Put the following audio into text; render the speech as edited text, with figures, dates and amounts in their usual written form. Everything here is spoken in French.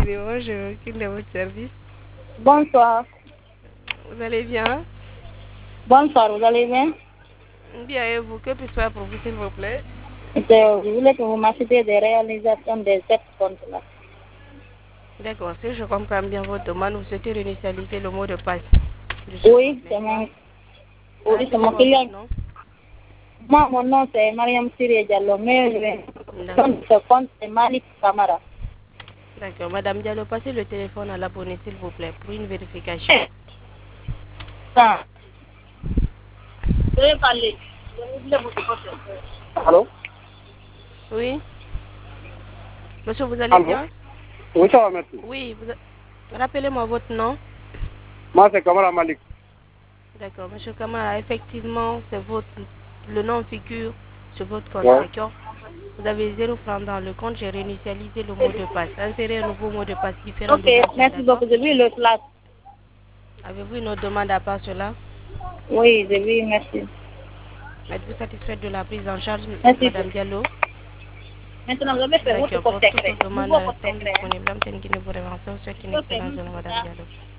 Excusez-moi, je recule de votre service. Bonsoir. Vous allez bien? Bonsoir, vous allez bien? Bien, et vous? Que puis-je faire pour vous, s'il vous plaît? Je voulais que vous m'assistiez des réalisations de cette compte-là. D'accord, si je comprends bien votre demande, vous souhaitez réinitialiser le mot de passe. Oui, c'est mon Rappelez-moi votre client. nom. Moi, mon nom c'est Mariam Siré Diallo, mais D'accord. ce compte c'est Malik Kamara. D'accord, Madame Diallo, passez le téléphone à l'abonné, s'il vous plaît, pour une vérification. Ça, je vais parler. Allô? Oui? Monsieur, vous allez Allô? bien? Oui, ça va, merci. Oui, rappelez-moi votre nom. Moi, c'est Kamara Malik. D'accord, Monsieur Kamara, effectivement, c'est le nom figure sur votre compte, Ouais. d'accord? Vous avez 0 francs dans le compte, j'ai réinitialisé le mot de passe. Insérez un nouveau mot de passe différent Ok, de l'ancien, merci d'accord? beaucoup. J'ai vu le flash. Avez-vous une autre demande à part cela? Oui, j'ai vu, merci. Êtes-vous satisfaite de la prise en charge, Merci. Madame Diallo? Maintenant, vous avez fait votre D'accord, code pour toute secret. autre demande Nouveau code restante secret. disponible, je vous souhaite une excellente journée, Madame Diallo.